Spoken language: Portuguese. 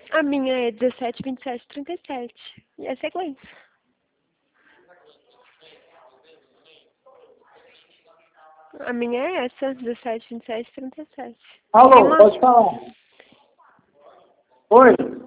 A minha é 17, 27, 37. E a sequência. A minha é essa, 17, 27, 37. Alô, pode falar. Oi.